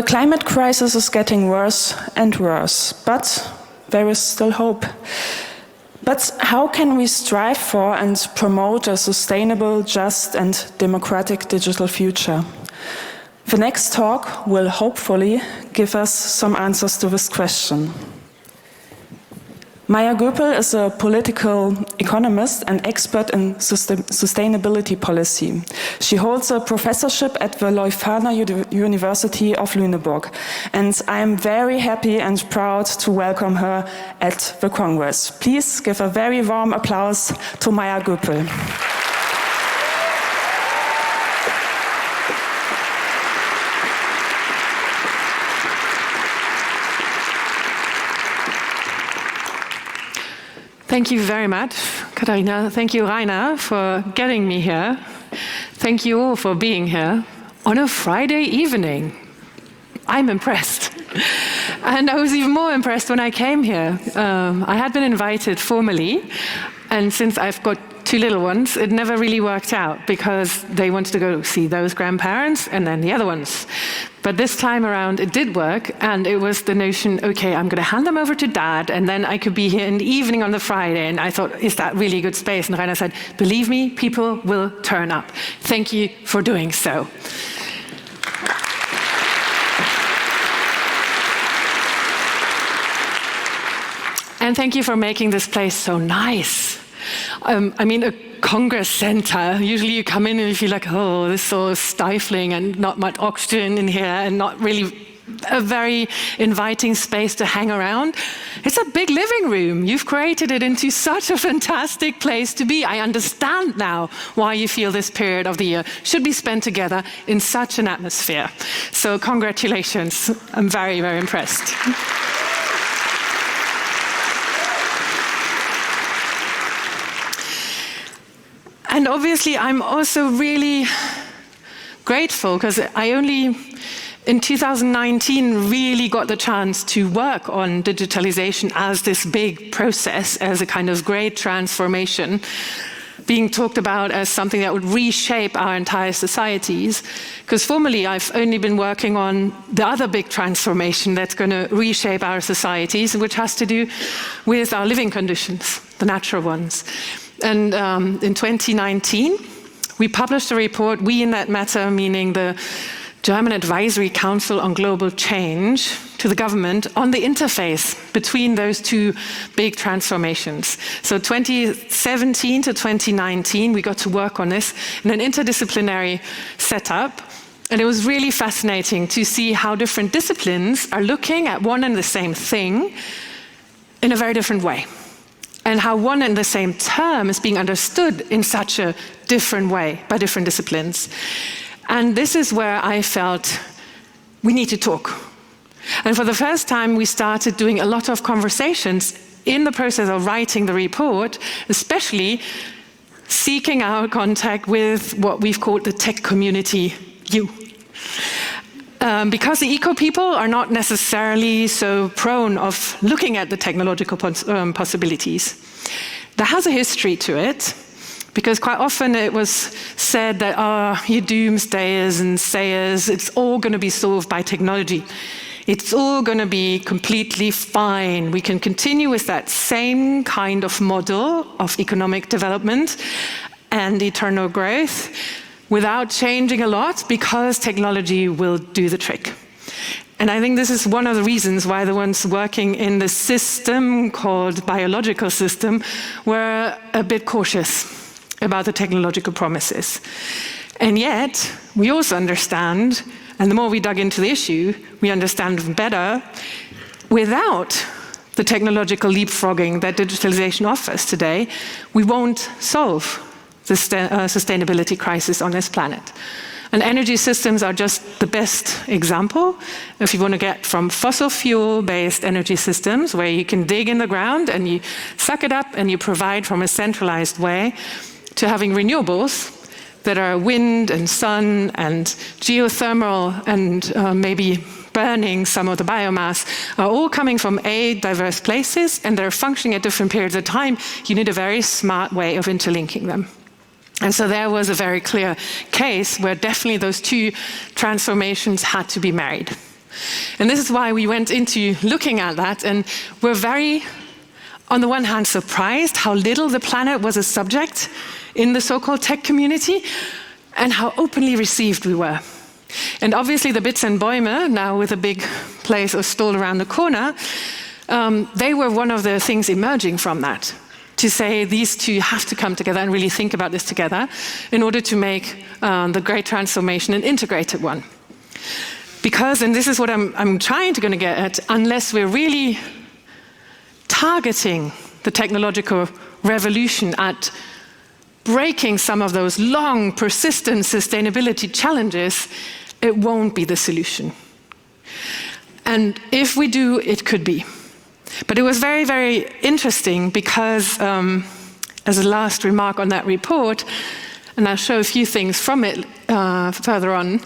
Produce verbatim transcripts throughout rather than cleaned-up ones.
The climate crisis is getting worse and worse, but there is still hope. But how can we strive for and promote a sustainable, just and democratic digital future? The next talk will hopefully give us some answers to this question. Maya Göpel is a political economist and expert in sustainability policy. She holds a professorship at the Leuphana University of Lüneburg, and I am very happy and proud to welcome her at the Congress. Please give a very warm applause to Maya Göpel. Thank you very much, Katharina. Thank you, Rainer, for getting me here. Thank you all for being here on a Friday evening. I'm impressed. And I was even more impressed when I came here. Um, I had been invited formally, and since I've got two little ones, it never really worked out because they wanted to go see those grandparents and then the other ones. But this time around, it did work, and it was the notion, okay, I'm going to hand them over to Dad, and then I could be here in the evening on the Friday. And I thought, is that really good space? And Rainer said, believe me, people will turn up. Thank you for doing so. And thank you for making this place so nice. Um, I mean, a Congress center, usually you come in and you feel like, oh, this is so stifling and not much oxygen in here and not really a very inviting space to hang around. It's a big living room. You've created it into such a fantastic place to be. I understand now why you feel this period of the year should be spent together in such an atmosphere. So congratulations. I'm very, very impressed. And obviously, I'm also really grateful because I only, in two thousand nineteen, really got the chance to work on digitalization as this big process, as a kind of great transformation, being talked about as something that would reshape our entire societies. Because formerly, I've only been working on the other big transformation that's going to reshape our societies, which has to do with our living conditions, the natural ones. And um, in twenty nineteen, we published a report, We in That Matter, meaning the German Advisory Council on Global Change, to the government on the interface between those two big transformations. So twenty seventeen to twenty nineteen, we got to work on this in an interdisciplinary setup. And it was really fascinating to see how different disciplines are looking at one and the same thing in a very different way. And how one and the same term is being understood in such a different way by different disciplines. And this is where I felt we need to talk. And for the first time, we started doing a lot of conversations in the process of writing the report, especially seeking out contact with what we've called the tech community, you. Um, because the eco people are not necessarily so prone of looking at the technological pos um, possibilities. There has a history to it, because quite often it was said that, oh, you doomsdayers and sayers, it's all going to be solved by technology. It's all going to be completely fine. We can continue with that same kind of model of economic development and eternal growth without changing a lot, because technology will do the trick. And I think this is one of the reasons why the ones working in the system called biological system were a bit cautious about the technological promises. And yet, we also understand, and the more we dug into the issue, we understand better, without the technological leapfrogging that digitalization offers today, we won't solve the uh, sustainability crisis on this planet. And energy systems are just the best example. If you want to get from fossil fuel-based energy systems, where you can dig in the ground and you suck it up and you provide from a centralized way, to having renewables that are wind and sun and geothermal and uh, maybe burning some of the biomass, are all coming from A, diverse places, and they're functioning at different periods of time. You need a very smart way of interlinking them. And so there was a very clear case where definitely those two transformations had to be married. And this is why we went into looking at that, and we're very, on the one hand, surprised how little the planet was a subject in the so-called tech community, and how openly received we were. And obviously the Bits and Bäume, now with a big place of stall around the corner, um, they were one of the things emerging from that, to say these two have to come together and really think about this together in order to make um, the great transformation an integrated one. Because, and this is what I'm, I'm trying to gonna get at, unless we're really targeting the technological revolution at breaking some of those long, persistent sustainability challenges, it won't be the solution. And if we do, it could be. But it was very, very interesting because, um, as a last remark on that report, and I'll show a few things from it uh, further on,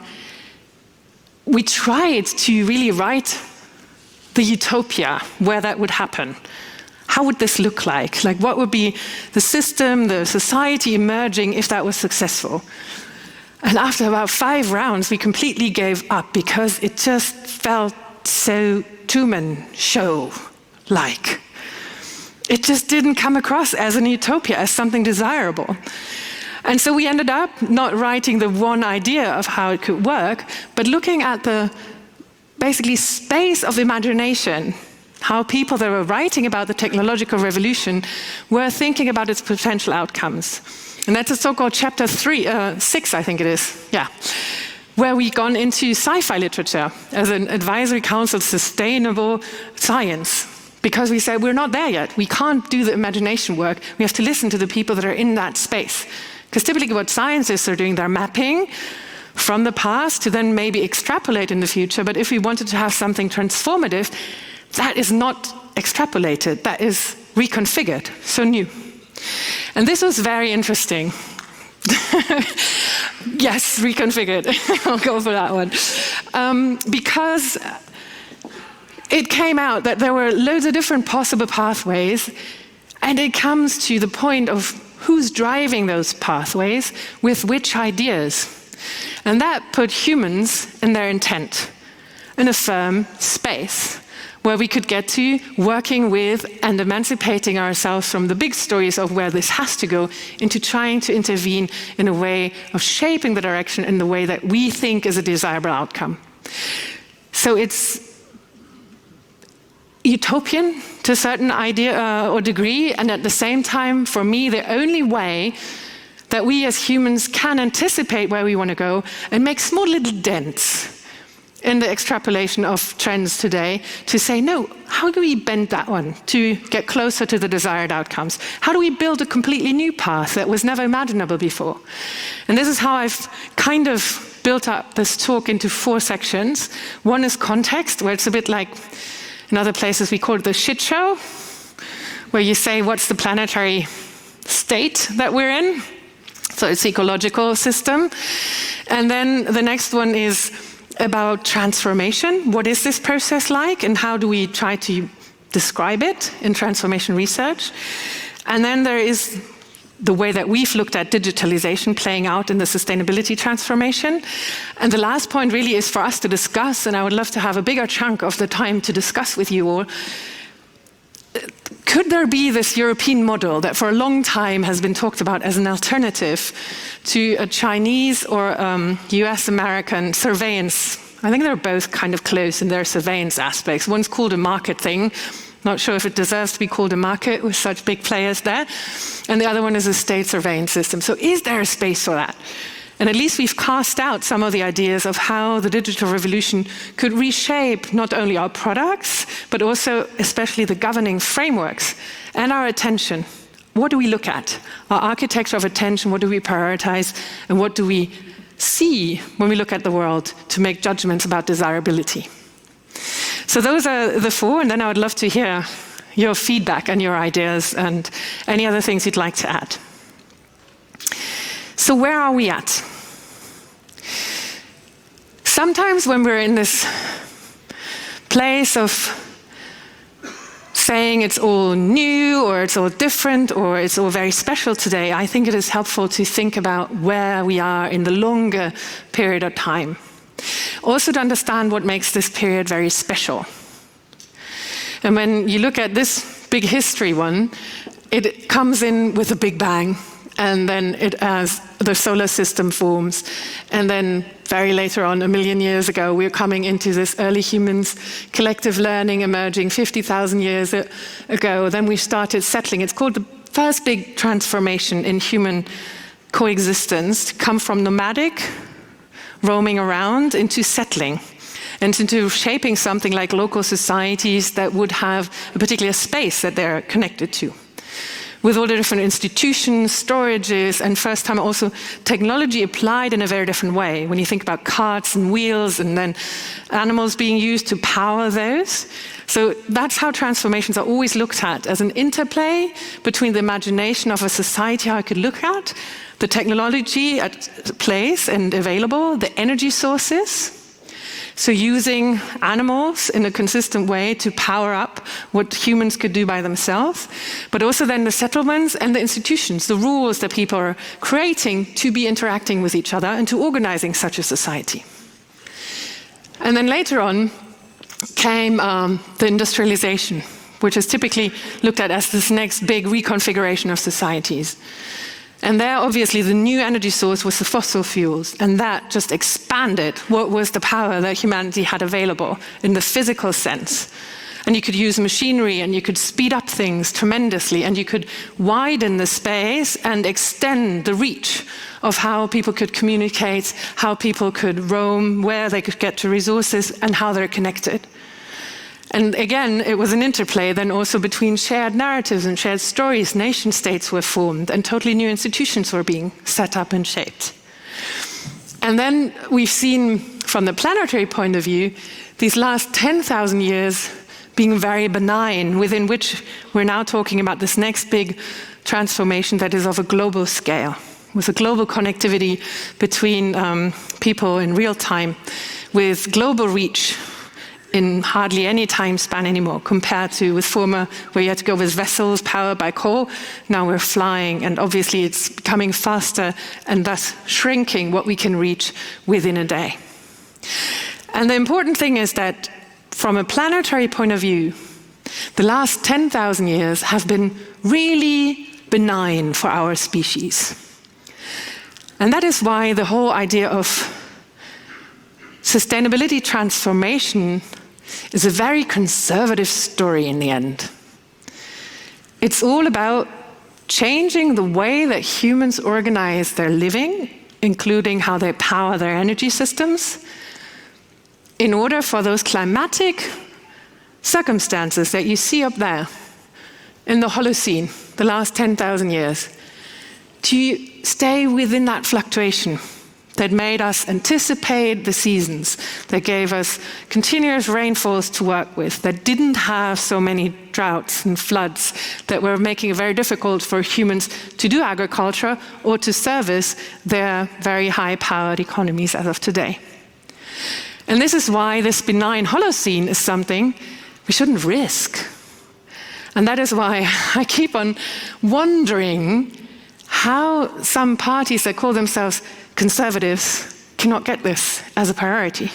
we tried to really write the utopia where that would happen. How would this look like? Like, what would be the system, the society emerging if that was successful? And after about five rounds, we completely gave up because it just felt so Truman Show-like. It just didn't come across as an utopia, as something desirable. And so we ended up not writing the one idea of how it could work, but looking at the basically space of imagination, how people that were writing about the technological revolution were thinking about its potential outcomes. And that's a so-called chapter three, uh, six, I think it is, yeah, where we've gone into sci-fi literature as an advisory council of sustainable science. Because we said, we're not there yet. We can't do the imagination work. We have to listen to the people that are in that space. Because typically what scientists are doing, they're mapping from the past to then maybe extrapolate in the future. But if we wanted to have something transformative, that is not extrapolated, that is reconfigured, so new. And this was very interesting. Yes, reconfigured, I'll go for that one. Um, because it came out that there were loads of different possible pathways, and it comes to the point of who's driving those pathways with which ideas. And that put humans in their intent, in a firm space, where we could get to working with and emancipating ourselves from the big stories of where this has to go into trying to intervene in a way of shaping the direction in the way that we think is a desirable outcome. So it's utopian to a certain idea uh, or degree, and at the same time, for me, the only way that we as humans can anticipate where we want to go and make small little dents in the extrapolation of trends today to say, no, how do we bend that one to get closer to the desired outcomes? How do we build a completely new path that was never imaginable before? And this is how I've kind of built up this talk into four sections. One is context, where it's a bit like in other places we call it the shit show, where you say, what's the planetary state that we're in? So it's ecological system. And then the next one is about transformation. What is this process like, and how do we try to describe it in transformation research? And then there is the way that we've looked at digitalization playing out in the sustainability transformation. And the last point really is for us to discuss, and I would love to have a bigger chunk of the time to discuss with you all. Could there be this European model that for a long time has been talked about as an alternative to a Chinese or um, U S American surveillance? I think they're both kind of close in their surveillance aspects. One's called a market thing. Not sure if it deserves to be called a market with such big players there. And the other one is a state surveillance system. So is there a space for that? And at least we've cast out some of the ideas of how the digital revolution could reshape not only our products, but also especially the governing frameworks and our attention. What do we look at? Our architecture of attention, what do we prioritize, and what do we see when we look at the world to make judgments about desirability? So those are the four, and then I would love to hear your feedback and your ideas and any other things you'd like to add. So where are we at? Sometimes when we're in this place of saying it's all new or it's all different or it's all very special today, I think it is helpful to think about where we are in the longer period of time. also to understand what makes this period very special. And when you look at this big history one, it comes in with a big bang, and then it as the solar system forms. And then very later on, a million years ago, we're coming into this early humans collective learning emerging fifty thousand years ago. Then we started settling. It's called the first big transformation in human coexistence, to come from nomadic, roaming around, into settling, and into shaping something like local societies that would have a particular space that they're connected to, with all the different institutions, storages, and first time also technology applied in a very different way. When you think about carts and wheels and then animals being used to power those. So that's how transformations are always looked at, as an interplay between the imagination of a society, how I could look at, the technology at place and available, the energy sources. So using animals in a consistent way to power up what humans could do by themselves, but also then the settlements and the institutions, the rules that people are creating to be interacting with each other and to organizing such a society. And then later on came um, the industrialization, which is typically looked at as this next big reconfiguration of societies. And there, obviously, the new energy source was the fossil fuels, and that just expanded what was the power that humanity had available in the physical sense. And you could use machinery, and you could speed up things tremendously, and you could widen the space and extend the reach of how people could communicate, how people could roam, where they could get to resources, and how they're connected. And again, it was an interplay then also between shared narratives and shared stories. Nation states were formed and totally new institutions were being set up and shaped. And then we've seen, from the planetary point of view, these last ten thousand years being very benign, within which we're now talking about this next big transformation that is of a global scale, with a global connectivity between um, people in real time, with global reach in hardly any time span anymore, compared to with former, where you had to go with vessels powered by coal. Now we're flying, and obviously it's becoming faster and thus shrinking what we can reach within a day. And the important thing is that from a planetary point of view, the last ten thousand years have been really benign for our species. And that is why the whole idea of sustainability transformation is a very conservative story in the end. It's all about changing the way that humans organize their living, including how they power their energy systems, in order for those climatic circumstances that you see up there in the Holocene, the last ten thousand years, to stay within that fluctuation that made us anticipate the seasons, that gave us continuous rainfalls to work with, that didn't have so many droughts and floods, that were making it very difficult for humans to do agriculture or to service their very high-powered economies as of today. And this is why this benign Holocene is something we shouldn't risk. And that is why I keep on wondering how some parties that call themselves conservatives cannot get this as a priority.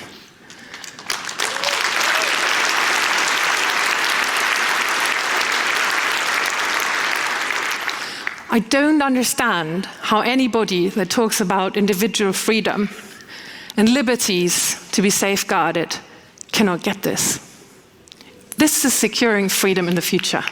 I don't understand how anybody that talks about individual freedom and liberties to be safeguarded cannot get this. This is securing freedom in the future.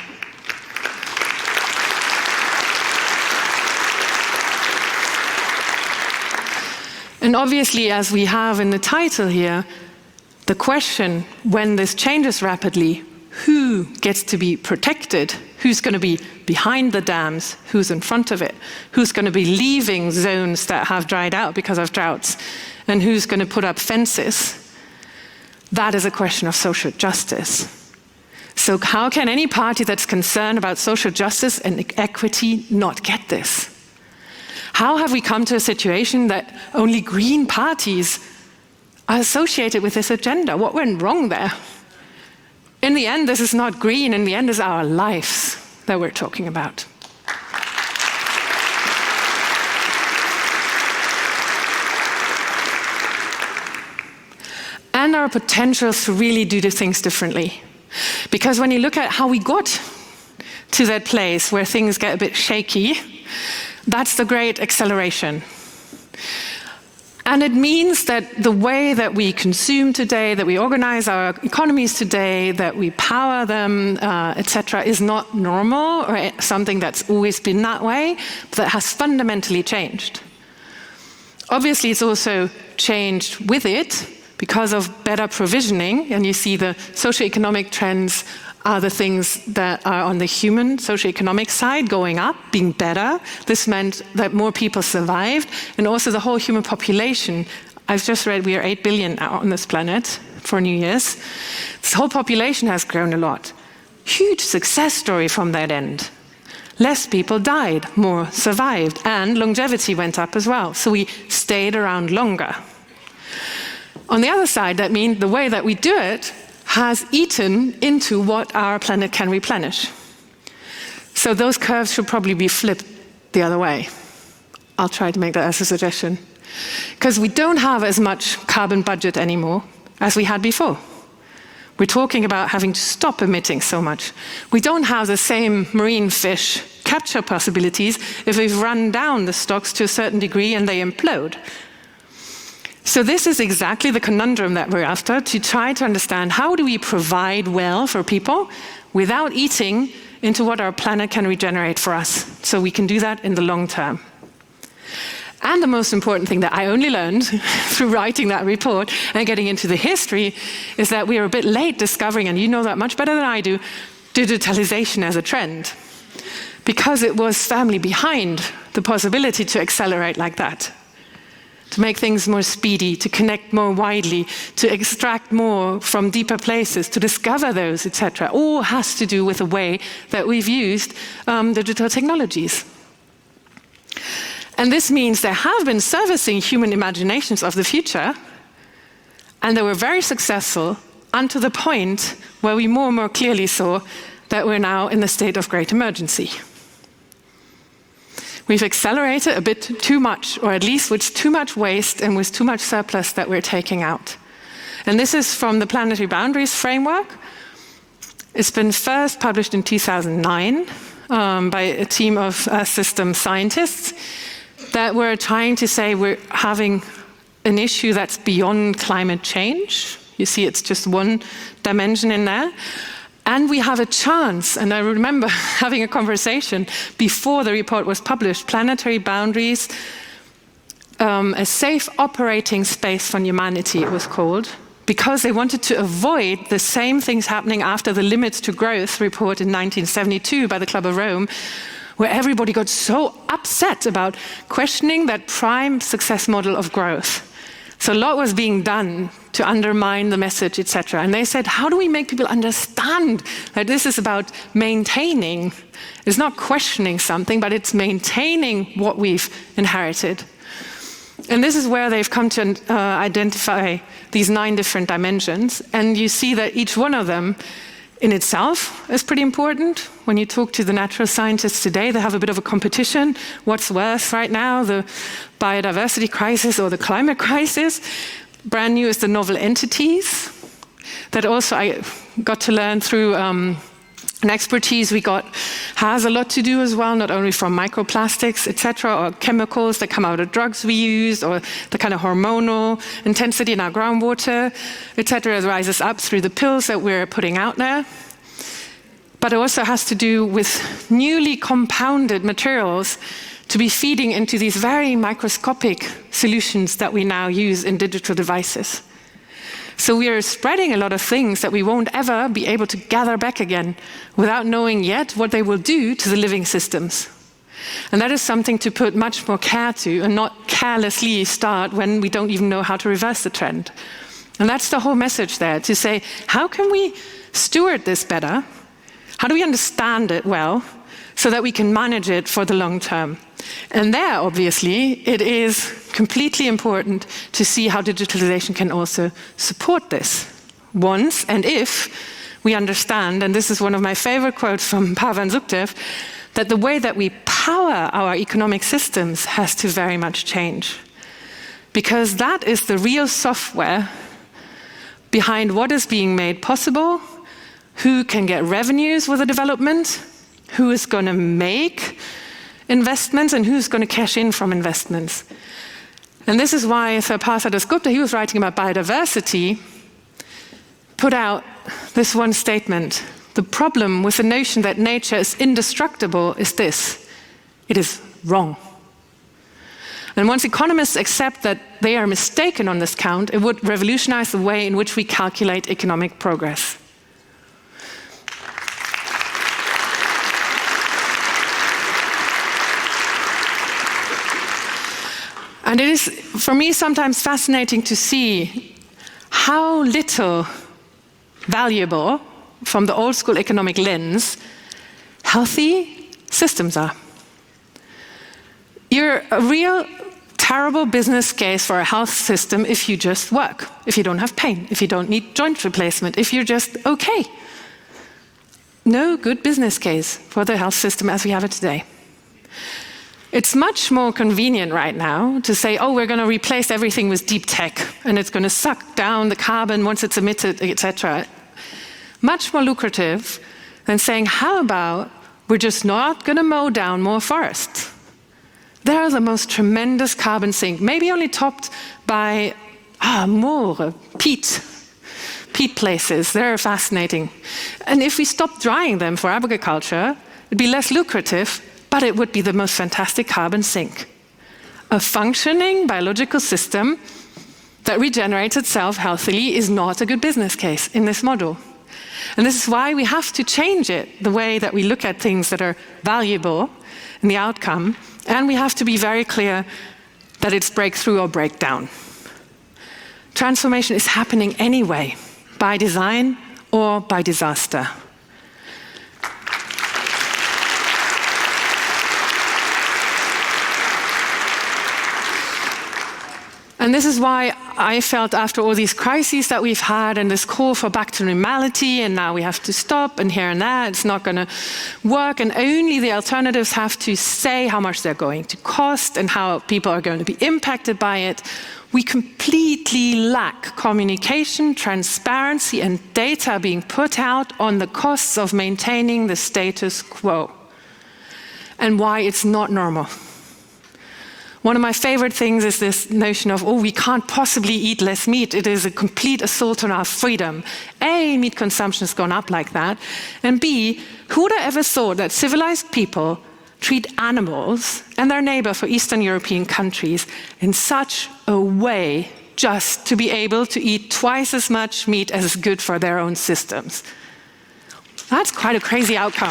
And obviously, as we have in the title here, the question, when this changes rapidly, who gets to be protected? Who's going to be behind the dams? Who's in front of it? Who's going to be leaving zones that have dried out because of droughts? And who's going to put up fences? That is a question of social justice. So how can any party that's concerned about social justice and equity not get this? How have we come to a situation that only green parties are associated with this agenda? What went wrong there? In the end, this is not green. In the end, it's our lives that we're talking about. are potentials to really do the things differently. Because when you look at how we got to that place where things get a bit shaky, that's the great acceleration. And it means that the way that we consume today, that we organize our economies today, that we power them, uh, et cetera, is not normal or something that's always been that way, but that has fundamentally changed. Obviously, it's also changed with it because of better provisioning, and you see the socioeconomic trends are the things that are on the human socioeconomic side going up, being better. This meant that more people survived, and also the whole human population. I've just read we are eight billion now on this planet for New Year's. This whole population has grown a lot. Huge success story from that end. Less people died, more survived, and longevity went up as well. So we stayed around longer. On the other side, that means the way that we do it has eaten into what our planet can replenish. So those curves should probably be flipped the other way. I'll try to make that as a suggestion. Because we don't have as much carbon budget anymore as we had before. We're talking about having to stop emitting so much. We don't have the same marine fish capture possibilities if we've run down the stocks to a certain degree and they implode. So this is exactly the conundrum that we're after, to try to understand how do we provide well for people without eating into what our planet can regenerate for us, so we can do that in the long term. And the most important thing that I only learned through writing that report and getting into the history is that we are a bit late discovering, and you know that much better than I do, digitalization as a trend. Because it was firmly behind the possibility to accelerate like that. To make things more speedy, to connect more widely, to extract more from deeper places, to discover those, et cetera. All has to do with the way that we've used um, digital technologies. And this means they have been servicing human imaginations of the future, and they were very successful unto the point where we more and more clearly saw that we're now in a state of great emergency. We've accelerated a bit too much, or at least with too much waste and with too much surplus that we're taking out. And this is from the Planetary Boundaries Framework. It's been first published in two thousand nine um, by a team of uh, system scientists that were trying to say we're having an issue that's beyond climate change. You see, it's just one dimension in there. And we have a chance, and I remember having a conversation before the report was published, Planetary Boundaries, um, a safe operating space for humanity, it was called, because they wanted to avoid the same things happening after the Limits to Growth report in nineteen seventy-two by the Club of Rome, where everybody got so upset about questioning that prime success model of growth. So a lot was being done to undermine the message, et cetera. And they said, how do we make people understand that this is about maintaining? It's not questioning something, but it's maintaining what we've inherited. And this is where they've come to uh, identify these nine different dimensions. And you see that each one of them in itself is pretty important. When you talk to the natural scientists today, they have a bit of a competition. What's worse right now, the biodiversity crisis or the climate crisis? Brand new is the novel entities. That also I got to learn through um, an expertise we got has a lot to do as well, not only from microplastics, et cetera, or chemicals that come out of drugs we use, or the kind of hormonal intensity in our groundwater, et cetera, rises up through the pills that we're putting out there. But it also has to do with newly compounded materials to be feeding into these very microscopic solutions that we now use in digital devices. So we are spreading a lot of things that we won't ever be able to gather back again without knowing yet what they will do to the living systems. And that is something to put much more care to and not carelessly start when we don't even know how to reverse the trend. And that's the whole message there, to say, how can we steward this better? How do we understand it well so that we can manage it for the long term? And there, obviously, it is completely important to see how digitalization can also support this. Once and if we understand, and this is one of my favorite quotes from Pavan Sukhdev, that the way that we power our economic systems has to very much change. Because that is the real software behind what is being made possible, who can get revenues with the development, who is going to make investments, and who's going to cash in from investments. And this is why Sir Partha Dasgupta, he was writing about biodiversity, put out this one statement. The problem with the notion that nature is indestructible is this: it is wrong. And once economists accept that they are mistaken on this count, it would revolutionize the way in which we calculate economic progress. And it is, for me, sometimes fascinating to see how little valuable, from the old school economic lens, healthy systems are. You're a real terrible business case for a health system if you just work, if you don't have pain, if you don't need joint replacement, if you're just okay. No good business case for the health system as we have it today. It's much more convenient right now to say, oh, we're going to replace everything with deep tech, and it's going to suck down the carbon once it's emitted, et cetera. Much more lucrative than saying, how about we're just not going to mow down more forests? They're the most tremendous carbon sink, maybe only topped by ah, more peat, peat places. They're fascinating. And if we stop drying them for agriculture, it'd be less lucrative, but it would be the most fantastic carbon sink. A functioning biological system that regenerates itself healthily is not a good business case in this model. And this is why we have to change it, the way that we look at things that are valuable in the outcome, and we have to be very clear that it's breakthrough or breakdown. Transformation is happening anyway, by design or by disaster. And this is why I felt, after all these crises that we've had and this call for back to normality, and now we have to stop, and here and there, it's not going to work, and only the alternatives have to say how much they're going to cost and how people are going to be impacted by it, we completely lack communication, transparency, and data being put out on the costs of maintaining the status quo and why it's not normal. One of my favorite things is this notion of, oh, we can't possibly eat less meat. It is a complete assault on our freedom. A, meat consumption has gone up like that. And B, who would have ever thought that civilized people treat animals and their neighbor for Eastern European countries in such a way just to be able to eat twice as much meat as is good for their own systems? That's quite a crazy outcome.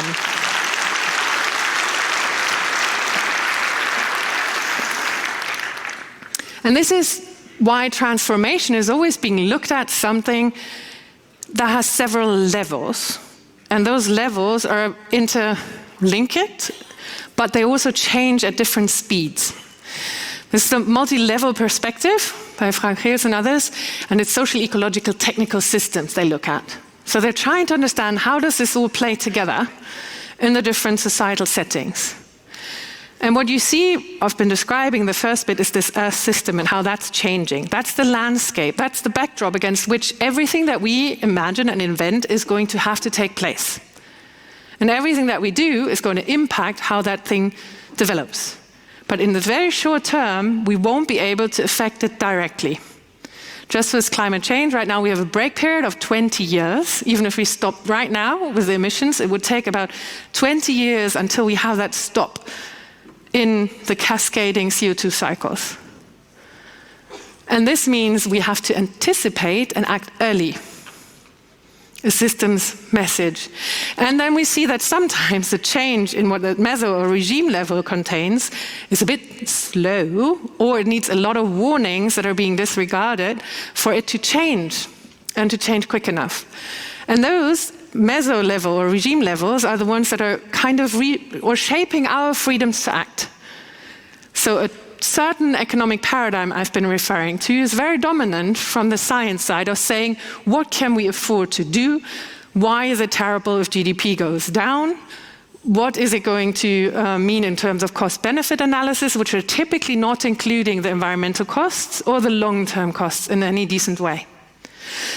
And this is why transformation is always being looked at something that has several levels. And those levels are interlinked, but they also change at different speeds. This is the multi-level perspective by Frank Geels and others, and it's social, ecological, technical systems they look at. So they're trying to understand, how does this all play together in the different societal settings? And what you see, I've been describing, the first bit is this Earth system and how that's changing. That's the landscape, that's the backdrop against which everything that we imagine and invent is going to have to take place. And everything that we do is going to impact how that thing develops. But in the very short term, we won't be able to affect it directly. Just with climate change, right now we have a break period of twenty years. Even if we stop right now with the emissions, it would take about twenty years until we have that stop in the cascading C O two cycles. And this means we have to anticipate and act early. A systems message. And then we see that sometimes the change in what the meso or regime level contains is a bit slow, or it needs a lot of warnings that are being disregarded for it to change, and to change quick enough. And those meso level or regime levels are the ones that are kind of re- or shaping our freedoms to act. So a certain economic paradigm I've been referring to is very dominant from the science side of saying, what can we afford to do? Why is it terrible if G D P goes down? What is it going to uh, mean in terms of cost-benefit analysis, which are typically not including the environmental costs or the long-term costs in any decent way?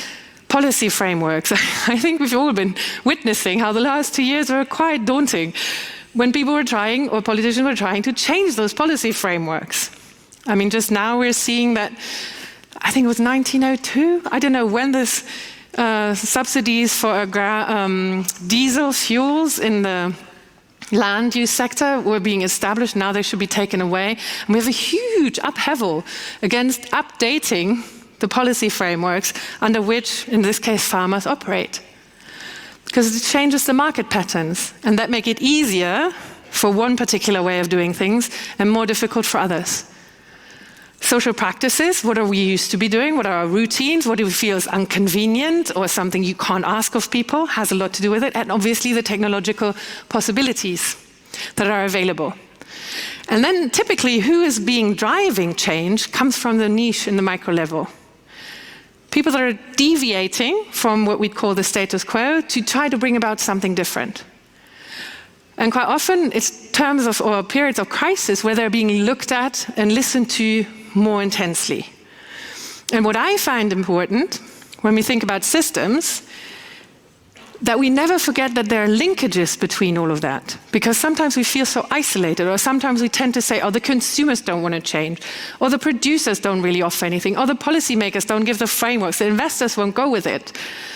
policy frameworks. I think we've all been witnessing how the last two years were quite daunting when people were trying, or politicians were trying, to change those policy frameworks. I mean, just now we're seeing that, I think it was nineteen oh two, I don't know when this uh, subsidies for agra- um, diesel fuels in the land use sector were being established. Now they should be taken away. And we have a huge upheaval against updating the policy frameworks under which, in this case, farmers operate. Because it changes the market patterns, and that make it easier for one particular way of doing things and more difficult for others. Social practices, what are we used to be doing? What are our routines? What do we feel is inconvenient or something you can't ask of people? Has a lot to do with it. And obviously the technological possibilities that are available. And then typically who is being driving change comes from the niche in the micro level. People that are deviating from what we'd call the status quo to try to bring about something different. And quite often it's terms of, or periods of crisis where they're being looked at and listened to more intensely. And what I find important when we think about systems, that we never forget that there are linkages between all of that. Because sometimes we feel so isolated, or sometimes we tend to say, oh, the consumers don't want to change, or the producers don't really offer anything, or the policymakers don't give the frameworks, the investors won't go with it.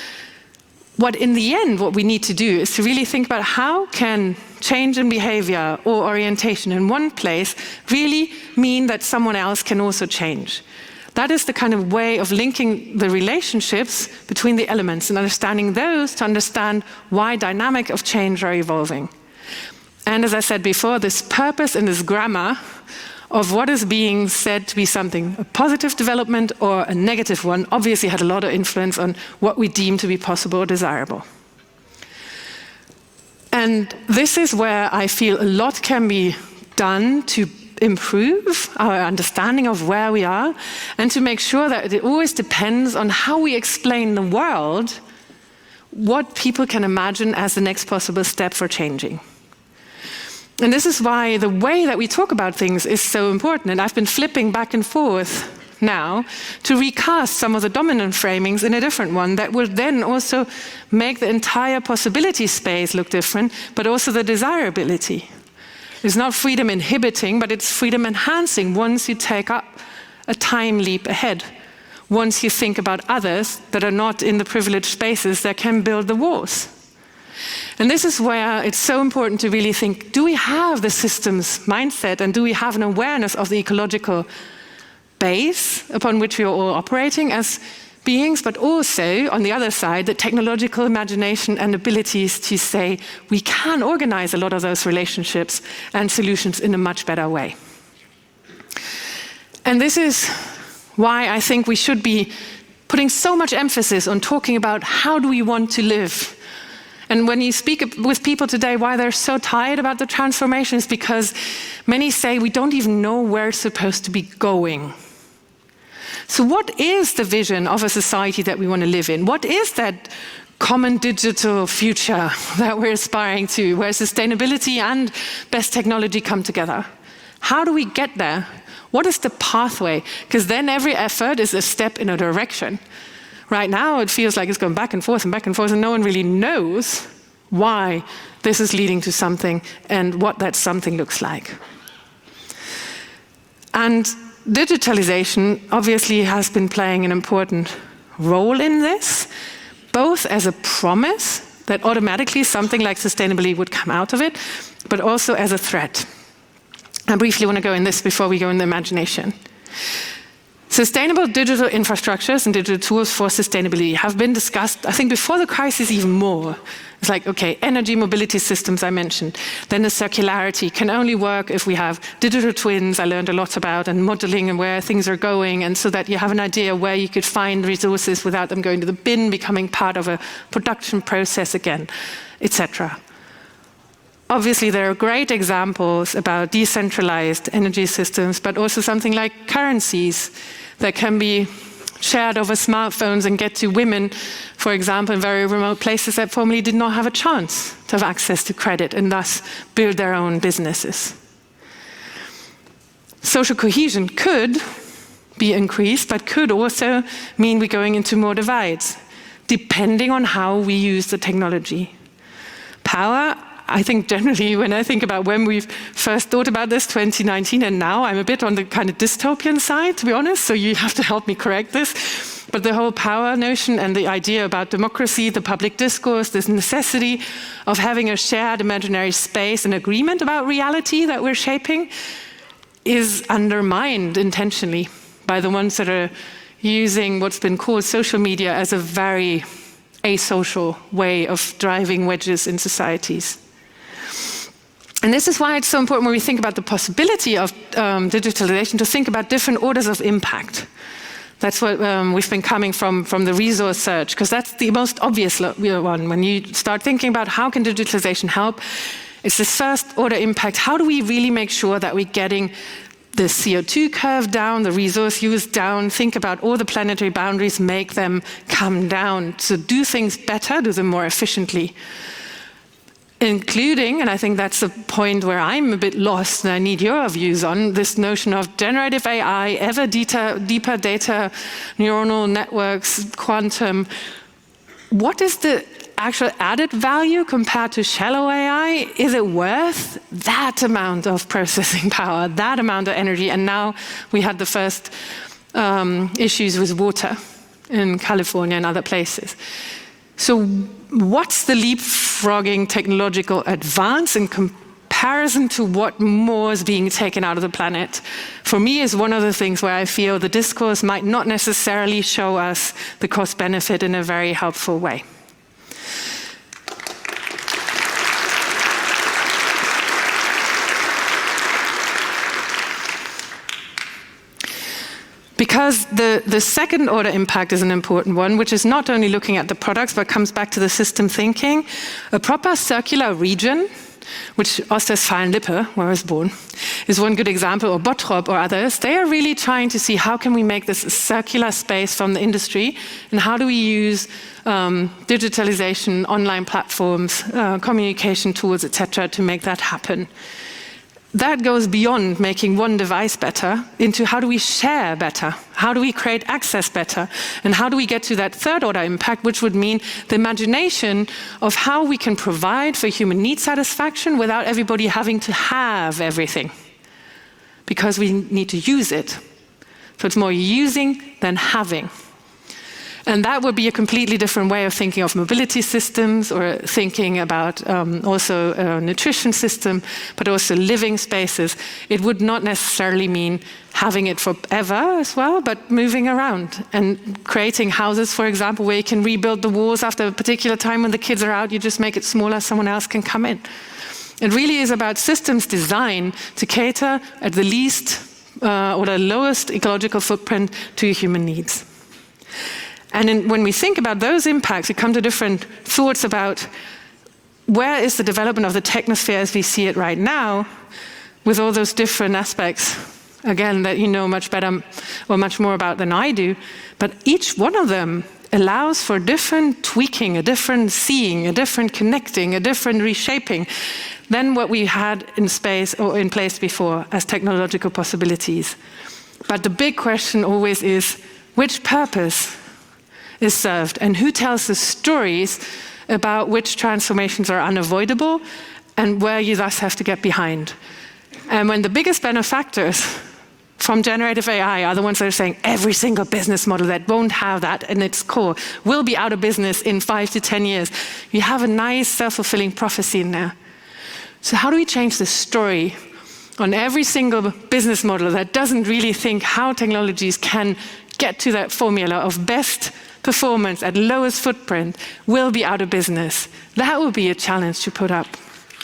What in the end, what we need to do is to really think about how can change in behavior or orientation in one place really mean that someone else can also change. That is the kind of way of linking the relationships between the elements and understanding those to understand why dynamic of change are evolving. And as I said before, this purpose and this grammar of what is being said to be something, a positive development or a negative one, obviously had a lot of influence on what we deem to be possible or desirable. And this is where I feel a lot can be done to improve our understanding of where we are and to make sure that it always depends on how we explain the world, what people can imagine as the next possible step for changing. And this is why the way that we talk about things is so important. And I've been flipping back and forth now to recast some of the dominant framings in a different one that will then also make the entire possibility space look different, but also the desirability. It's not freedom inhibiting, but it's freedom enhancing once you take up a time leap ahead. Once you think about others that are not in the privileged spaces that can build the walls. And this is where it's so important to really think, do we have the systems mindset and do we have an awareness of the ecological base upon which we are all operating as beings, but also, on the other side, the technological imagination and abilities to say we can organize a lot of those relationships and solutions in a much better way. And this is why I think we should be putting so much emphasis on talking about how do we want to live. And when you speak with people today why they're so tired about the transformation is because many say we don't even know where it's supposed to be going. So what is the vision of a society that we want to live in? What is that common digital future that we're aspiring to, where sustainability and best technology come together? How do we get there? What is the pathway? Because then every effort is a step in a direction. Right now it feels like it's going back and forth and back and forth and no one really knows why this is leading to something and what that something looks like. And digitalization obviously has been playing an important role in this, both as a promise that automatically something like sustainability would come out of it, but also as a threat. I briefly want to go in this before we go in the imagination. Sustainable digital infrastructures and digital tools for sustainability have been discussed, I think, before the crisis even more. It's like, okay, energy mobility systems I mentioned. Then the circularity can only work if we have digital twins, I learned a lot about, and modeling and where things are going, and so that you have an idea where you could find resources without them going to the bin, becoming part of a production process again, et cetera. Obviously, there are great examples about decentralized energy systems, but also something like currencies that can be shared over smartphones and get to women, for example, in very remote places that formerly did not have a chance to have access to credit and thus build their own businesses. Social cohesion could be increased, but could also mean we're going into more divides. depending on how we use the technology. Power, I think generally when I think about when we first thought about this, twenty nineteen, and now I'm a bit on the kind of dystopian side, to be honest, so you have to help me correct this. But the whole power notion and the idea about democracy, the public discourse, this necessity of having a shared imaginary space and agreement about reality that we're shaping is undermined intentionally by the ones that are using what's been called social media as a very asocial way of driving wedges in societies. And this is why it's so important when we think about the possibility of um, digitalization to think about different orders of impact. That's what um, we've been coming from, from the resource search, because that's the most obvious one. When you start thinking about how can digitalization help, it's this first order impact. How do we really make sure that we're getting the C O two curve down, the resource use down, think about all the planetary boundaries, make them come down, to do things better, do them more efficiently. Including, and I think that's the point where I'm a bit lost and I need your views on, this notion of generative A I, ever deeper, deeper data, neuronal networks, quantum. What is the actual added value compared to shallow A I? Is it worth that amount of processing power, that amount of energy? And now we had the first um, issues with water in California and other places. So what's the leapfrogging technological advance in comparison to what more is being taken out of the planet? For me, is one of the things where I feel the discourse might not necessarily show us the cost benefit in a very helpful way. Because the, the second order impact is an important one, which is not only looking at the products, but comes back to the system thinking. A proper circular region, which Ostwestfalen-Lippe, where I was born, is one good example, or Bottrop or others. They are really trying to see how can we make this a circular space from the industry, and how do we use um, digitalization, online platforms, uh, communication tools, et cetera, to make that happen. That goes beyond making one device better into how do we share better? How do we create access better? And how do we get to that third order impact, which would mean the imagination of how we can provide for human need satisfaction without everybody having to have everything, because we need to use it. So it's more using than having. And that would be a completely different way of thinking of mobility systems, or thinking about um, also a nutrition system, but also living spaces. It would not necessarily mean having it forever as well, but moving around and creating houses, for example, where you can rebuild the walls after a particular time when the kids are out. You just make it smaller, someone else can come in. It really is about systems design to cater at the least uh, or the lowest ecological footprint to human needs. And in, when we think about those impacts, we come to different thoughts about where is the development of the technosphere as we see it right now, with all those different aspects, again, that you know much better or much more about than I do. But each one of them allows for different tweaking, a different seeing, a different connecting, a different reshaping than what we had in space or in place before as technological possibilities. But the big question always is, which purpose is served, and who tells the stories about which transformations are unavoidable and where you thus have to get behind? And when the biggest benefactors from generative A I are the ones that are saying every single business model that won't have that in its core will be out of business in five to ten years, you have a nice self-fulfilling prophecy in there. So how do we change the story on every single business model that doesn't really think how technologies can get to that formula of best performance at lowest footprint will be out of business? That will be a challenge to put up.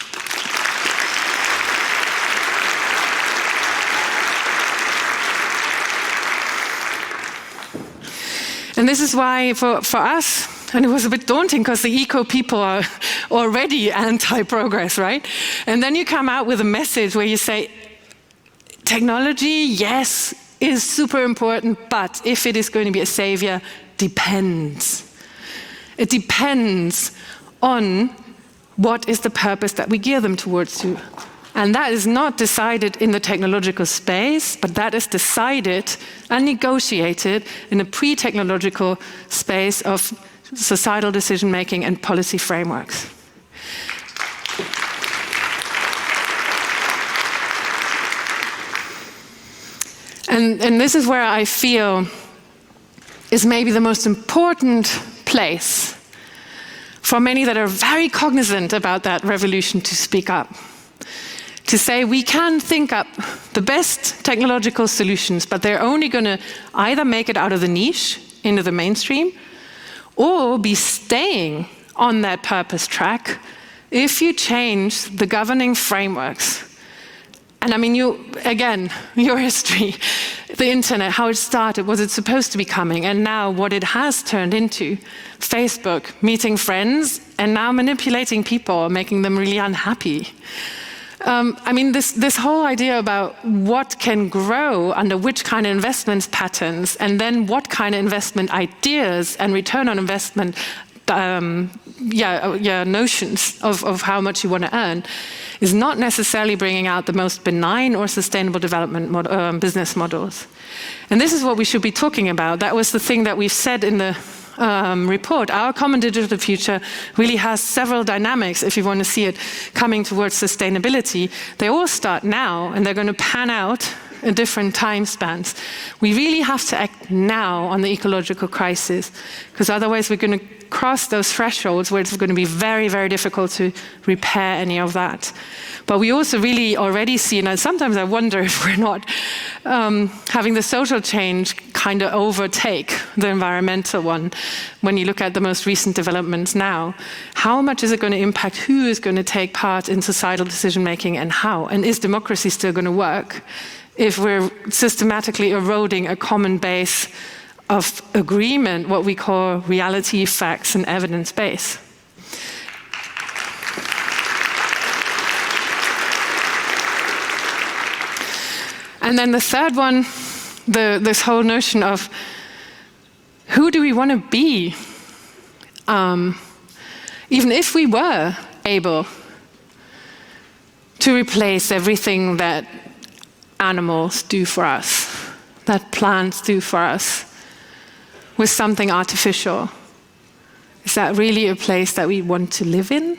And this is why for, for us, and it was a bit daunting because the eco people are already anti-progress, right? And then you come out with a message where you say, technology, yes, is super important, but if it is going to be a savior, depends. It depends on what is the purpose that we gear them towards to. And that is not decided in the technological space, but that is decided and negotiated in a pre-technological space of societal decision-making, and policy frameworks. And, and this is where I feel is maybe the most important place for many that are very cognizant about that revolution to speak up. To say we can think up the best technological solutions, but they're only going to either make it out of the niche into the mainstream or be staying on that purpose track if you change the governing frameworks. And I mean, you, again, your history, the internet, how it started, was it supposed to be coming, and now what it has turned into. Facebook, meeting friends, and now manipulating people, making them really unhappy. Um, I mean, this, this whole idea about what can grow under which kind of investment patterns, and then what kind of investment ideas and return on investment um, yeah, yeah, notions of, of how much you want to earn, is not necessarily bringing out the most benign or sustainable development mod um, business models. And this is what we should be talking about. That was the thing that we've said in the um, report. Our common digital future really has several dynamics, if you want to see it coming towards sustainability. They all start now, and they're going to pan out in different time spans. We really have to act now on the ecological crisis, because otherwise we're going to cross those thresholds where it's going to be very, very difficult to repair any of that. But we also really already see, and sometimes I wonder if we're not um, having the social change kind of overtake the environmental one. When you look at the most recent developments now, how much is it going to impact who is going to take part in societal decision-making and how? And is democracy still going to work if we're systematically eroding a common base of agreement, what we call reality, facts, and evidence base? And then the third one, the, this whole notion of who do we want to be? Um, even if we were able to replace everything that animals do for us, that plants do for us, with something artificial, is that really a place that we want to live in?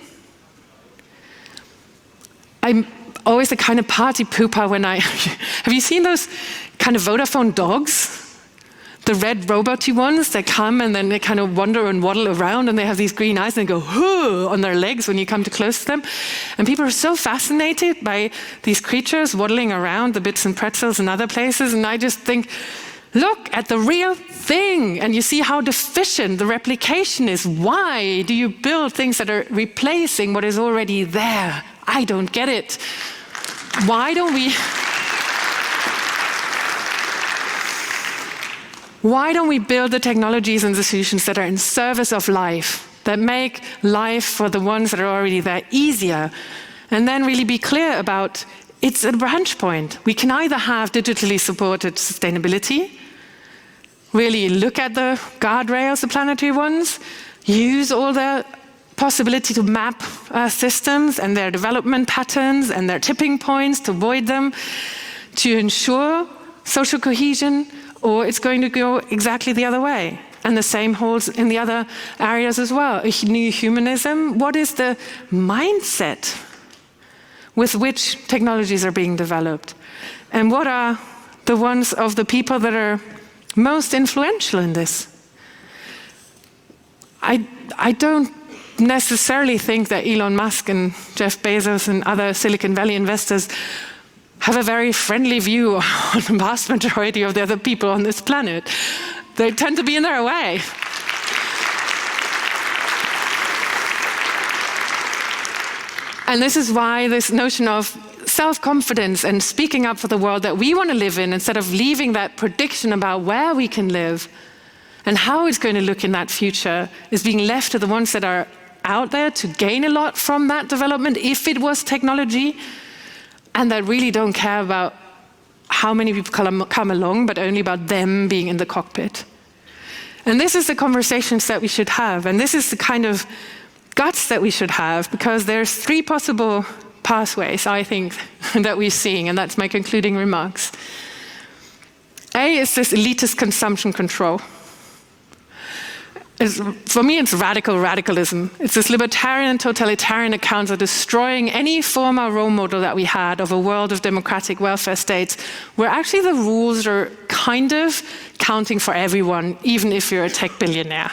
I'm always a kind of party pooper when I, have you seen those kind of Vodafone dogs? The red robot-y ones that come and then they kind of wander and waddle around, and they have these green eyes and they go, "Hoo," on their legs when you come too close to them. And people are so fascinated by these creatures waddling around the Bits and Pretzels and other places, and I just think, look at the real thing, and you see how deficient the replication is. Why do you build things that are replacing what is already there? I don't get it. Why don't we... Why don't we build the technologies and the solutions that are in service of life, that make life for the ones that are already there easier, and then really be clear about it's a branch point. We can either have digitally supported sustainability, really look at the guardrails, the planetary ones, use all the possibility to map uh, systems and their development patterns and their tipping points to avoid them, to ensure social cohesion, or it's going to go exactly the other way. And the same holds in the other areas as well. New humanism, what is the mindset with which technologies are being developed? And what are the ones of the people that are most influential in this? I, I don't necessarily think that Elon Musk and Jeff Bezos and other Silicon Valley investors have a very friendly view on the vast majority of the other people on this planet. They tend to be in their way. And this is why this notion of self-confidence and speaking up for the world that we want to live in, instead of leaving that prediction about where we can live and how it's going to look in that future, is being left to the ones that are out there to gain a lot from that development, if it was technology, and that really don't care about how many people come, come along, but only about them being in the cockpit. And this is the conversations that we should have, and this is the kind of guts that we should have, because there's three possible pathways, I think, that we're seeing, and that's my concluding remarks. A is this elitist consumption control. is, for me, it's radical radicalism. It's this libertarian, totalitarian accounts of destroying any former role model that we had of a world of democratic welfare states, where actually the rules are kind of counting for everyone, even if you're a tech billionaire.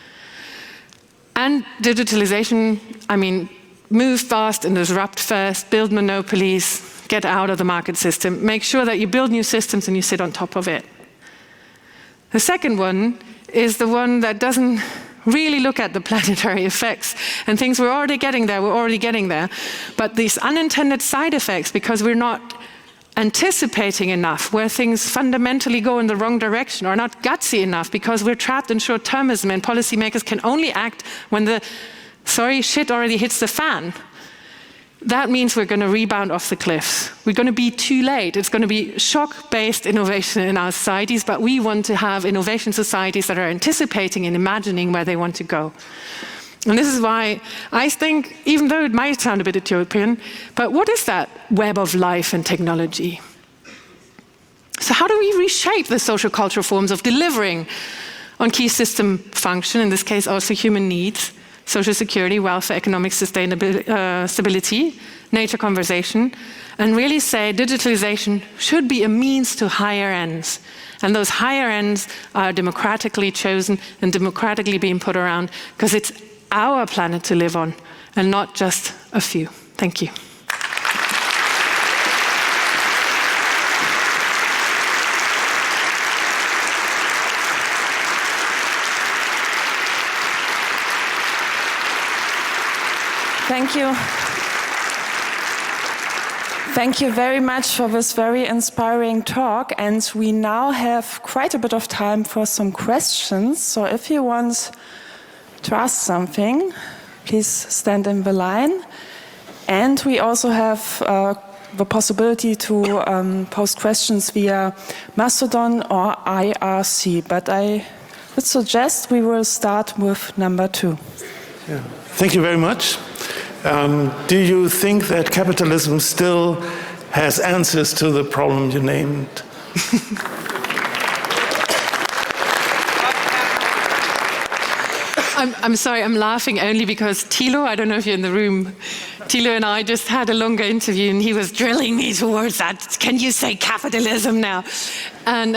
And digitalization, I mean, move fast and disrupt first, build monopolies, get out of the market system, make sure that you build new systems and you sit on top of it. The second one is the one that doesn't really look at the planetary effects and things we're already getting there, we're already getting there. But these unintended side effects, because we're not anticipating enough, where things fundamentally go in the wrong direction, or not gutsy enough, because we're trapped in short-termism and policymakers can only act when the, sorry, shit already hits the fan. That means we're going to rebound off the cliffs. We're going to be too late. It's going to be shock-based innovation in our societies, but we want to have innovation societies that are anticipating and imagining where they want to go. And this is why I think, even though it might sound a bit utopian, but what is that web of life and technology? So how do we reshape the social cultural forms of delivering on key system function, in this case also human needs, social security, welfare, economic sustainability, uh, stability, nature conservation, and really say digitalization should be a means to higher ends. And those higher ends are democratically chosen and democratically being put around, because it's our planet to live on, and not just a few. Thank you. Thank you. Thank you very much for this very inspiring talk. And we now have quite a bit of time for some questions. So if you want to ask something, please stand in the line. And we also have uh, the possibility to um, post questions via Mastodon or I R C. But I would suggest we will start with number two. Yeah. Thank you very much. Um, do you think that capitalism still has answers to the problem you named? I'm, I'm sorry, I'm laughing only because Thilo, I don't know if you're in the room, Thilo and I just had a longer interview and he was drilling me towards that. Can you say capitalism now? And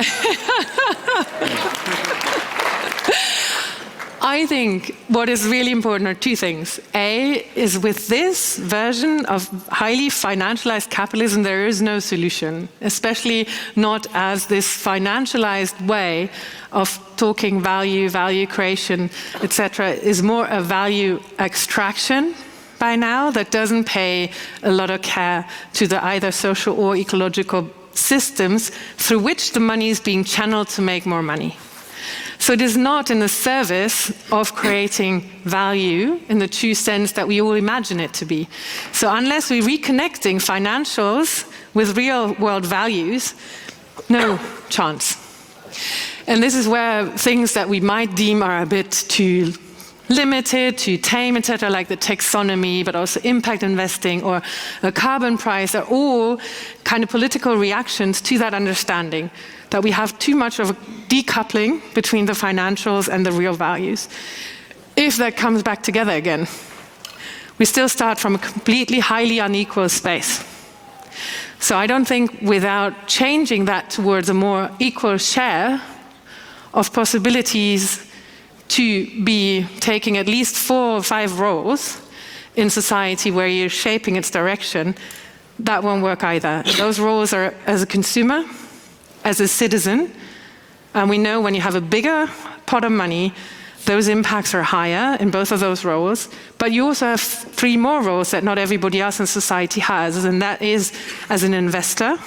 I think what is really important are two things. A is with this version of highly financialized capitalism, there is no solution, especially not as this financialized way of talking value, value creation, et cetera, is more a value extraction by now that doesn't pay a lot of care to the either social or ecological systems through which the money is being channeled to make more money. So it is not in the service of creating value in the true sense that we all imagine it to be. So unless we're reconnecting financials with real world values, no chance. And this is where things that we might deem are a bit too limited, too tame, et cetera, like the taxonomy, but also impact investing or a carbon price are all kind of political reactions to that understanding that we have too much of a decoupling between the financials and the real values. If that comes back together again, we still start from a completely highly unequal space. So I don't think without changing that towards a more equal share of possibilities to be taking at least four or five roles in society where you're shaping its direction, that won't work either. Those roles are as a consumer, as a citizen, and we know when you have a bigger pot of money, those impacts are higher in both of those roles, but you also have three more roles that not everybody else in society has, and that is as an investor,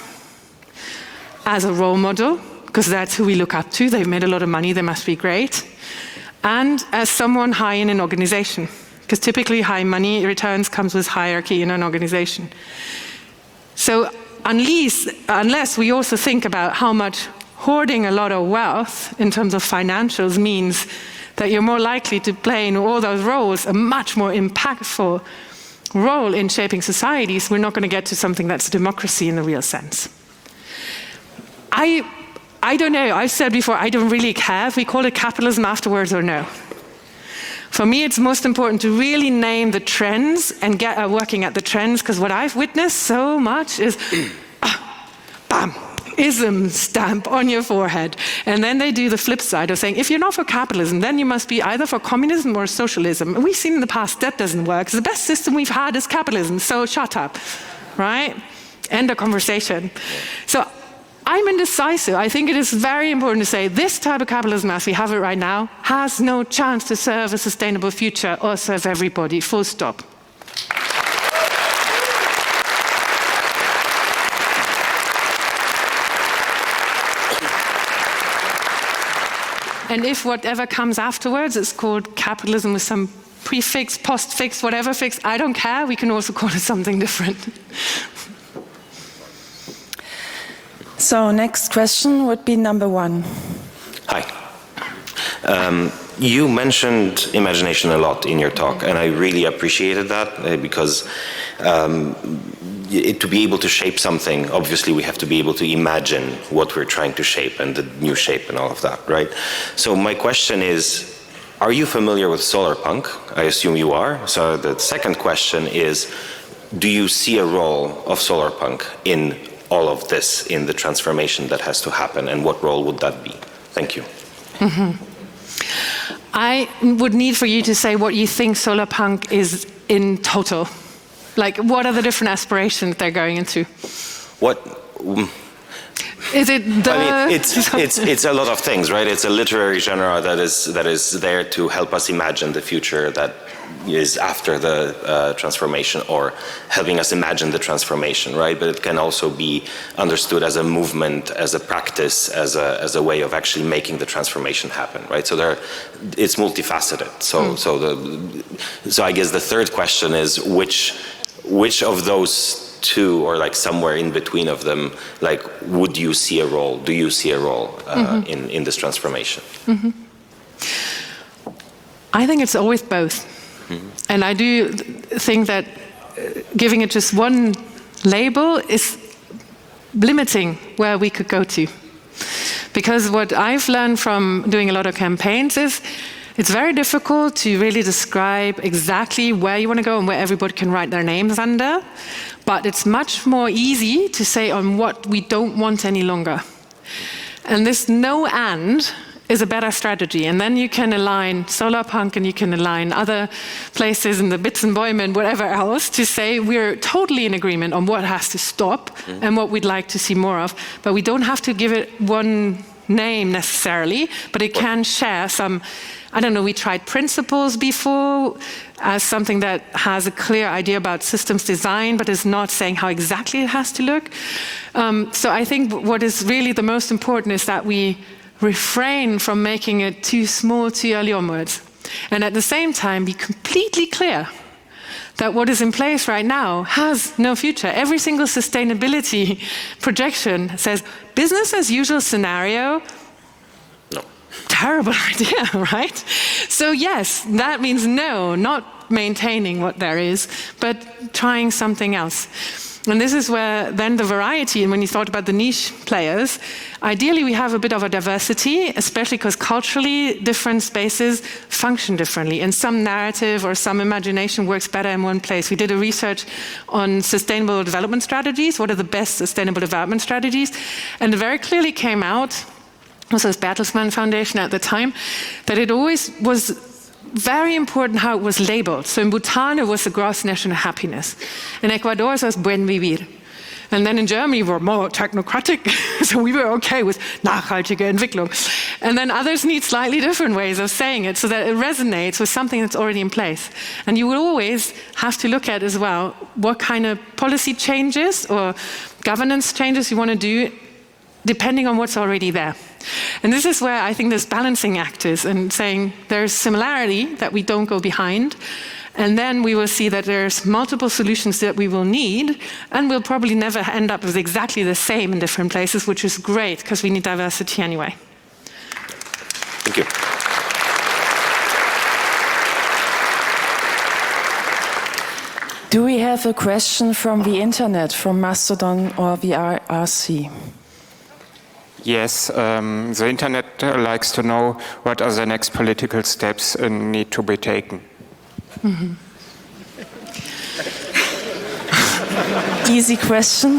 as a role model, because that's who we look up to, they've made a lot of money, they must be great, and as someone high in an organization, because typically high money returns comes with hierarchy in an organization. So unless, unless we also think about how much hoarding a lot of wealth in terms of financials means that you're more likely to play in all those roles a much more impactful role in shaping societies, we're not going to get to something that's democracy in the real sense. I, I don't know, I've said before, I don't really care if we call it capitalism afterwards or no. For me, it's most important to really name the trends and get uh, working at the trends, because what I've witnessed so much is, ah, bam, ism stamp on your forehead. And then they do the flip side of saying, if you're not for capitalism, then you must be either for communism or socialism. And we've seen in the past that doesn't work. The best system we've had is capitalism, so shut up, right? End of conversation. So I'm indecisive. I think it is very important to say this type of capitalism as we have it right now has no chance to serve a sustainable future or serve everybody, full stop. And if whatever comes afterwards is called capitalism with some prefix, postfix, whatever fix, I don't care. We can also call it something different. So next question would be number one. Hi. Um, you mentioned imagination a lot in your talk, and I really appreciated that uh, because um, it, to be able to shape something, obviously we have to be able to imagine what we're trying to shape and the new shape and all of that, right? So my question is, are you familiar with solar punk? I assume you are. So the second question is, do you see a role of solar punk in all of this, in the transformation that has to happen, and what role would that be? Thank you. Mm-hmm. I would need for you to say what you think solar punk is in total. Like, what are the different aspirations they're going into? What? Um, Is it the... I mean, it's, it's, it's a lot of things, right? It's a literary genre that is, that is there to help us imagine the future that is after the uh, transformation, or helping us imagine the transformation, right? But it can also be understood as a movement, as a practice, as a, as a way of actually making the transformation happen, right? So there, it's multifaceted. So, mm. so, the, so I guess the third question is, which, which of those two, or like somewhere in between of them, like, would you see a role, do you see a role uh, mm-hmm. in, in this transformation? Mm-hmm. I think it's always both. Mm-hmm. And I do think that giving it just one label is limiting where we could go to. Because what I've learned from doing a lot of campaigns is it's very difficult to really describe exactly where you want to go and where everybody can write their names under. But it's much more easy to say on what we don't want any longer. And this no and is a better strategy. And then you can align solar punk and you can align other places in the bits and boim and whatever else to say we're totally in agreement on what has to stop mm-hmm. and what we'd like to see more of. But we don't have to give it one name necessarily, but it can share some, I don't know, we tried principles before as something that has a clear idea about systems design, but is not saying how exactly it has to look. Um, so I think what is really the most important is that we refrain from making it too small, too early onwards. And at the same time, be completely clear that what is in place right now has no future. Every single sustainability projection says business as usual scenario. No. Terrible idea, right? So yes, that means no, not maintaining what there is, but trying something else. And this is where then the variety, and when you thought about the niche players, ideally we have a bit of a diversity, especially because culturally different spaces function differently. And some narrative or some imagination works better in one place. We did a research on sustainable development strategies. What are the best sustainable development strategies? And it very clearly came out, also as Bertelsmann Foundation at the time, that it always was very important how it was labeled. So in Bhutan, it was the gross national happiness. In Ecuador, it was buen vivir. And then in Germany, we were more technocratic, so we were okay with nachhaltige Entwicklung. And then others need slightly different ways of saying it so that it resonates with something that's already in place. And you will always have to look at as well what kind of policy changes or governance changes you want to do depending on what's already there. And this is where I think this balancing act is, and saying there's similarity that we don't go behind, and then we will see that there's multiple solutions that we will need, and we'll probably never end up with exactly the same in different places, which is great, because we need diversity anyway. Thank you. Do we have a question from the internet, from Mastodon or the R C? Yes, um, the internet uh, likes to know what are the next political steps uh, need to be taken. Mm-hmm. Easy question.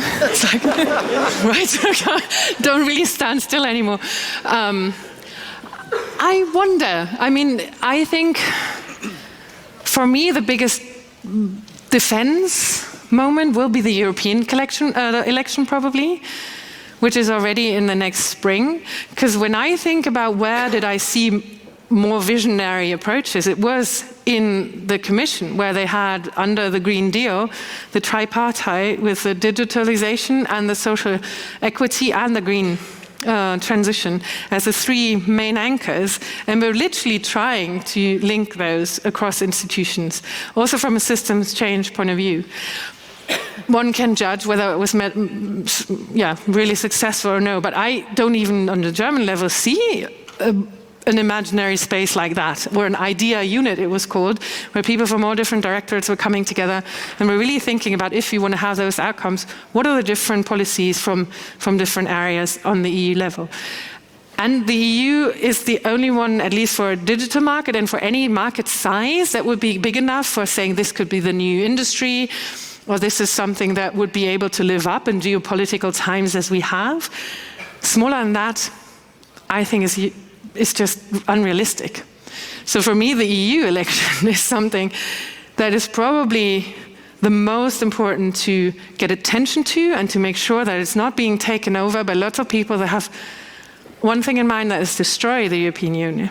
Right, don't really stand still anymore. Um, I wonder, I mean, I think for me the biggest defense moment will be the European collection, uh, the election probably, which is already in the next spring. Because when I think about where did I see more visionary approaches, it was in the Commission, where they had, under the Green Deal, the tripartite with the digitalization and the social equity and the green uh, transition as the three main anchors. And we're literally trying to link those across institutions, also from a systems change point of view. One can judge whether it was met, yeah, really successful or no, but I don't even on the German level see a, an imaginary space like that, or an idea unit it was called, where people from all different directorates were coming together and we're really thinking about, if you want to have those outcomes, what are the different policies from, from different areas on the E U level. And the E U is the only one, at least for a digital market and for any market size, that would be big enough for saying this could be the new industry, or this is something that would be able to live up in geopolitical times as we have. Smaller than that, I think is, is just unrealistic. So for me, the E U election is something that is probably the most important to get attention to and to make sure that it's not being taken over by lots of people that have one thing in mind, that is destroy the European Union.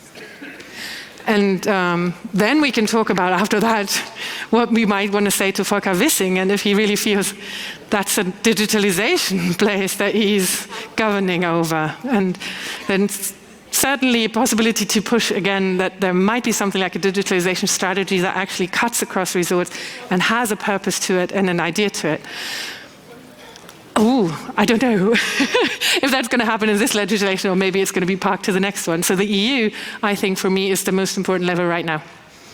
And um, then we can talk about, after that, what we might want to say to Volker Wissing, and if he really feels that's a digitalization place that he's governing over. And then certainly a possibility to push again that there might be something like a digitalization strategy that actually cuts across resorts and has a purpose to it and an idea to it. Oh, I don't know if that's going to happen in this legislation, or maybe it's going to be parked to the next one. So the E U, I think, for me, is the most important level right now.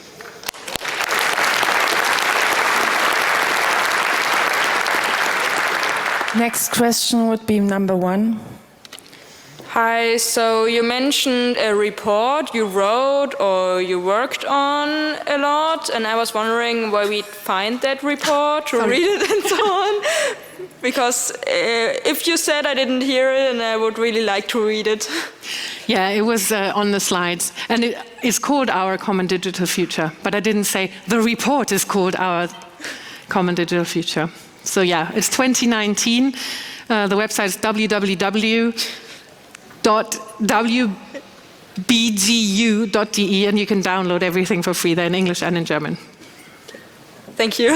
Next question would be number one. Hi, so you mentioned a report you wrote or you worked on a lot, and I was wondering where we'd find that report to Sorry. read it and so on. Because uh, if you said I didn't hear it, and I would really like to read it. Yeah, it was uh, on the slides. And it, it's called Our Common Digital Future. But I didn't say the report is called Our Common Digital Future. So yeah, it's twenty nineteen. Uh, the website is w w w dot w b g u dot d e, and you can download everything for free there in English and in German. Thank you.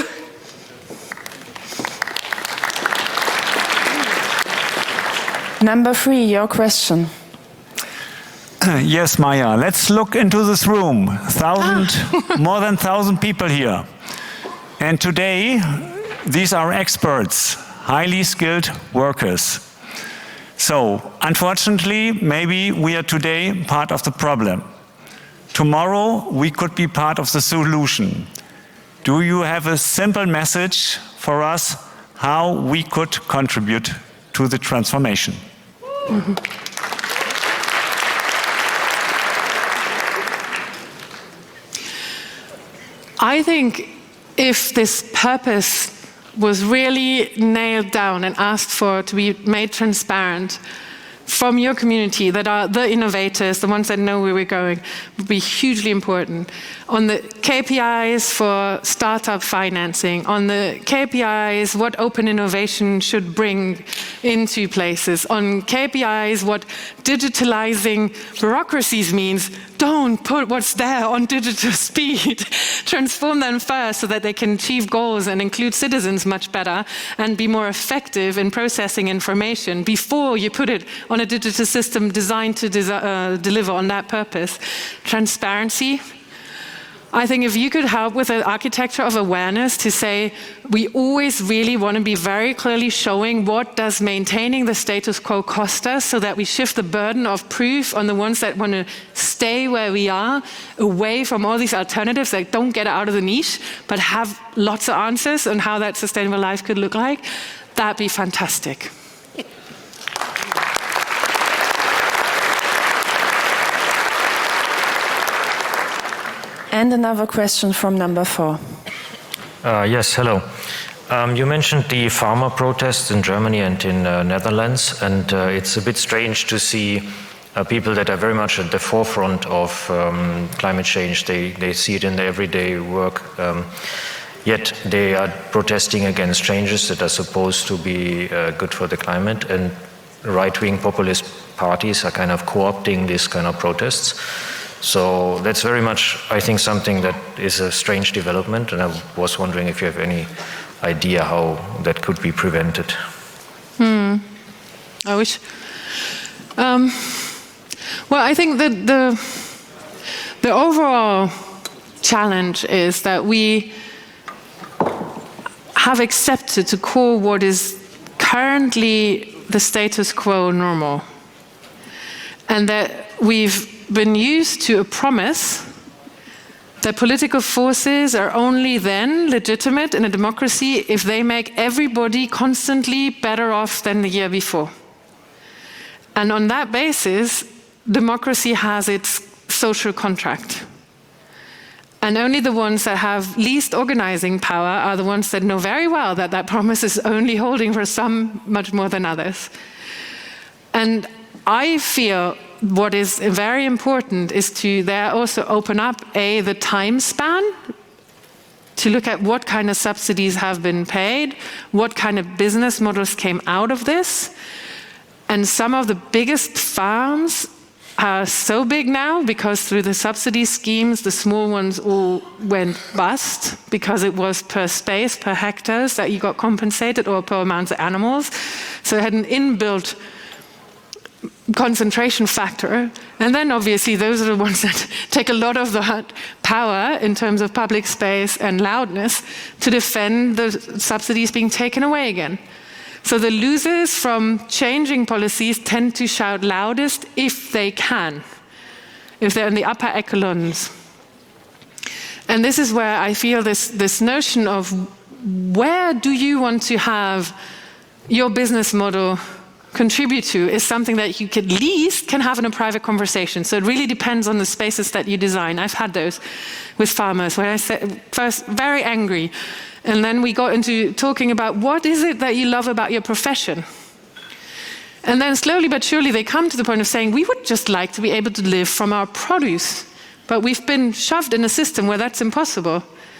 Number three, your question. Yes, Maya. Let's look into this room. Thousand, more than thousand people here. And today, these are experts, highly skilled workers. So, unfortunately, maybe we are today part of the problem. Tomorrow, we could be part of the solution. Do you have a simple message for us how we could contribute to the transformation? Mm-hmm. I think if this purpose was really nailed down and asked for to be made transparent from your community, that are the innovators, the ones that know where we're going, would be hugely important. On the K P Is for startup financing, on the K P Is what open innovation should bring into places, on K P Is what digitalizing bureaucracies means. Don't put what's there on digital speed. Transform them first so that they can achieve goals and include citizens much better and be more effective in processing information before you put it on a digital system designed to desi- uh, deliver on that purpose. Transparency. I think if you could help with an architecture of awareness to say, we always really want to be very clearly showing what does maintaining the status quo cost us, so that we shift the burden of proof on the ones that want to stay where we are, away from all these alternatives that don't get out of the niche, but have lots of answers on how that sustainable life could look like. That'd be fantastic. And another question from number four. Uh, yes, hello. Um, you mentioned the farmer protests in Germany and in uh, Netherlands, and uh, it's a bit strange to see uh, people that are very much at the forefront of um, climate change. They, they see it in their everyday work, um, yet they are protesting against changes that are supposed to be uh, good for the climate, and right-wing populist parties are kind of co-opting these kind of protests. So that's very much, I think, something that is a strange development, and I was wondering if you have any idea how that could be prevented. Hmm. I wish. Um, well, I think that the the overall challenge is that we have accepted to call what is currently the status quo normal, and that we've been used to a promise that political forces are only then legitimate in a democracy if they make everybody constantly better off than the year before. And on that basis, democracy has its social contract. And only the ones that have least organizing power are the ones that know very well that that promise is only holding for some much more than others. And I feel what is very important is to there also open up, A, the time span, to look at what kind of subsidies have been paid, what kind of business models came out of this. And some of the biggest farms are so big now because through the subsidy schemes, the small ones all went bust because it was per space, per hectares that you got compensated, or per amounts of animals. So it had an inbuilt concentration factor. And then obviously those are the ones that take a lot of that power in terms of public space and loudness to defend the subsidies being taken away again. So the losers from changing policies tend to shout loudest if they can, if they're in the upper echelons. And this is where I feel this, this notion of where do you want to have your business model contribute to is something that you at least can have in a private conversation. So it really depends on the spaces that you design. I've had those with farmers where I said, first very angry, and then we got into talking about what is it that you love about your profession? And then slowly but surely they come to the point of saying, we would just like to be able to live from our produce, but we've been shoved in a system where that's impossible.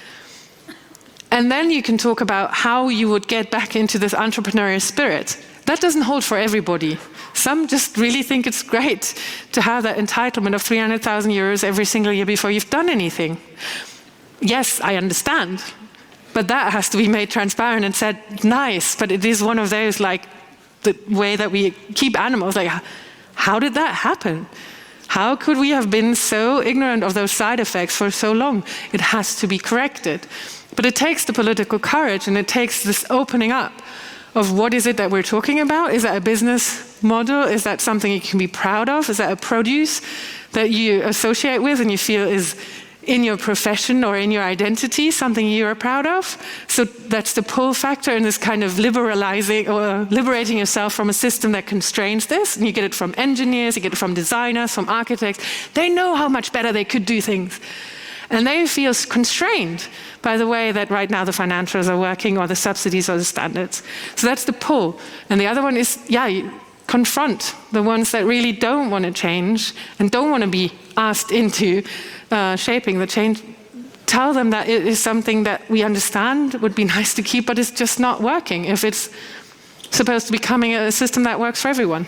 And then you can talk about how you would get back into this entrepreneurial spirit. That doesn't hold for everybody. Some just really think it's great to have that entitlement of three hundred thousand euros every single year before you've done anything. Yes, I understand. But that has to be made transparent and said, nice, but it is one of those, like, the way that we keep animals. Like, how did that happen? How could we have been so ignorant of those side effects for so long? It has to be corrected. But it takes the political courage, and it takes this opening up of what is it that we're talking about? Is that a business model? Is that something you can be proud of? Is that a produce that you associate with and you feel is in your profession or in your identity, something you're proud of? So that's the pull factor in this kind of liberalizing or liberating yourself from a system that constrains this. And you get it from engineers, you get it from designers, from architects. They know how much better they could do things. And they feel constrained by the way that right now the financials are working, or the subsidies or the standards. So that's the pull. And the other one is, yeah, you confront the ones that really don't want to change and don't want to be asked into uh, shaping the change. Tell them that it is something that we understand would be nice to keep, but it's just not working if it's supposed to be becoming a system that works for everyone.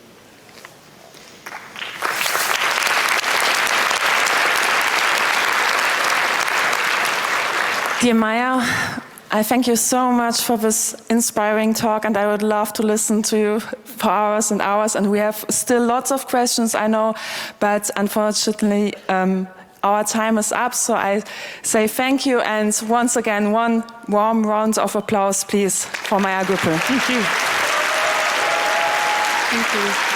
Dear Maya, I thank you so much for this inspiring talk, and I would love to listen to you for hours and hours, and we have still lots of questions, I know, but unfortunately um, our time is up, so I say thank you, and once again, one warm round of applause, please, for Maya Göpel. Thank you. Thank you.